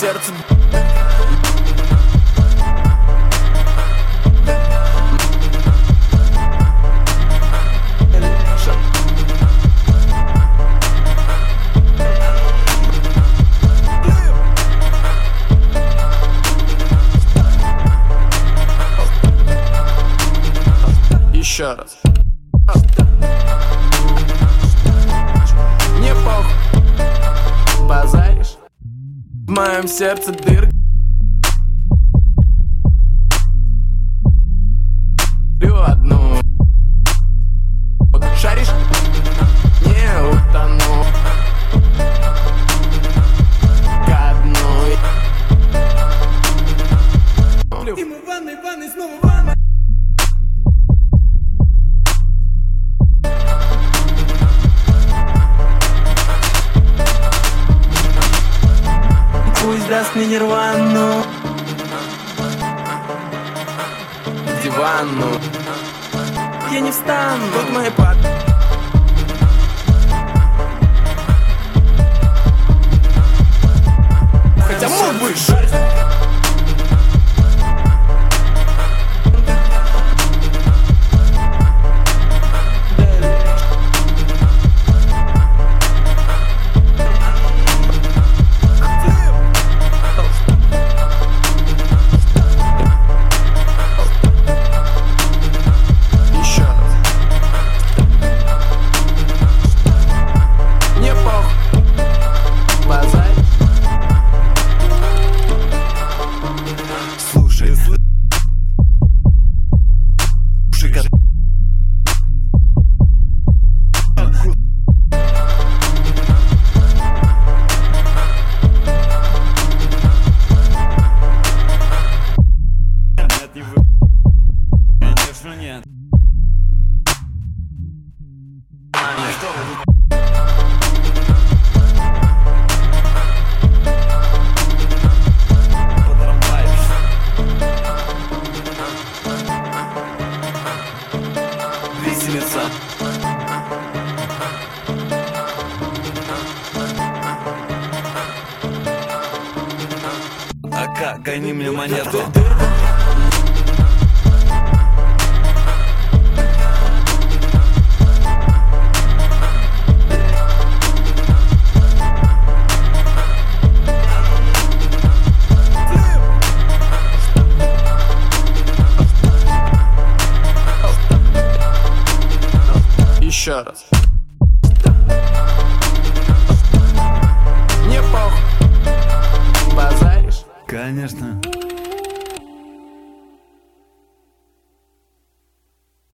сердце. Еще раз. Не похуй, базаришь, в моем сердце дырка. Одну шаришь, не утону ко дну. Ему ванной, снова ванной. Пусть даст мне нирвану, дивану. я не встану. Тут мои пад. Хотя мог бы жить. Конечно, нет. Виселица. Ака, гони мне монету. Еще раз. Не похуй, базаришь. Конечно.